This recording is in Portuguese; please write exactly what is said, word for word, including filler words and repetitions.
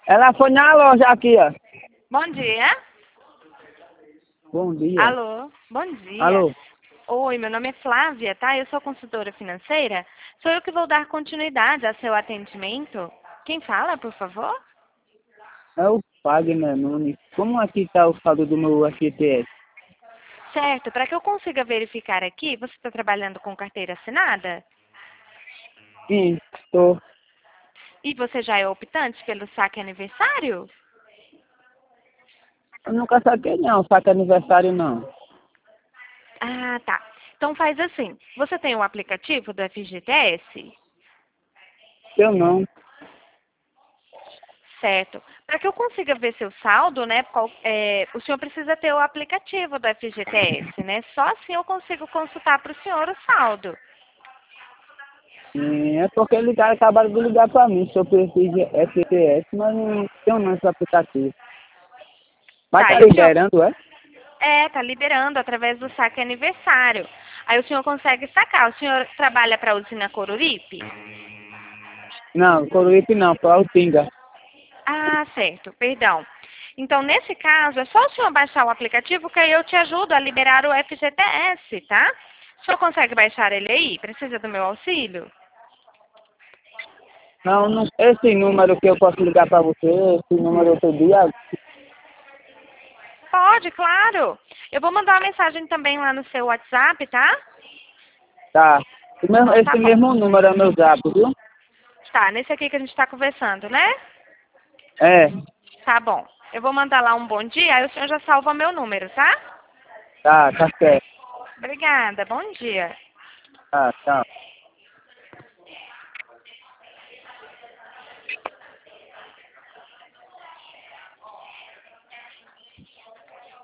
Ela foi na loja aqui, ó. Bom dia. Bom dia. Alô? Bom dia. Alô? Oi, meu nome é Flávia, tá? Eu sou consultora financeira. Sou eu que vou dar continuidade ao seu atendimento. Quem fala, por favor? É o Fagner Nunes. Como aqui está o saldo do meu F G T S? Certo, para que eu consiga verificar aqui, você está trabalhando com carteira assinada? Sim, estou. E você já é optante pelo saque aniversário? Eu nunca saquei não, saque aniversário não. Ah, tá. Então faz assim, você tem o aplicativo do F G T S? Eu não. Certo. Para que eu consiga ver seu saldo, né, qual- é, o senhor precisa ter o aplicativo do F G T S, né? Só assim eu consigo consultar para o senhor o saldo. Sim, é porque ligaram, acabaram de ligar para mim sobre esse F G T S, mas não tenho não esse aplicativo. Mas Tá, tá e o senhor... liberando, é? É, tá liberando através do saque aniversário. Aí o senhor consegue sacar. O senhor trabalha para a usina Coruripe? Não, Coruípe não, para o Tinga. Ah, certo, perdão. Então, nesse caso, é só o senhor baixar o aplicativo que aí eu te ajudo a liberar o F G T S, tá? O senhor consegue baixar ele aí? Precisa do meu auxílio? Não, não, esse número que eu posso ligar para você, esse número outro dia, Pode, claro. Eu vou mandar uma mensagem também lá no seu WhatsApp, tá? tá. Esse mesmo, Então tá esse bom. mesmo número é meu zap, viu? Tá, nesse aqui que a gente tá conversando, né? É, Tá bom. Eu vou mandar lá um bom dia, aí o senhor já salva meu número, tá? tá, tá certo. Obrigada, bom dia. Tá, tá.